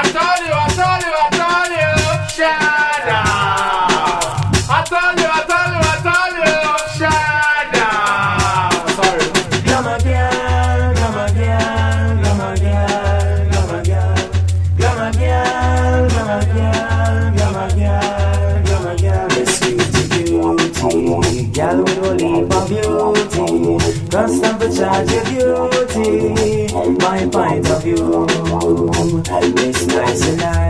Shada. I told you, Shada. Sorry. Glamour girl, glamour girl, glamour girl, glamour girl, glamour girl, glamour girl, glamour girl, glamour girl. The sweet beauty, girl with a leap of beauty, constant to charge your beauty. My point of view, it's nice and nice.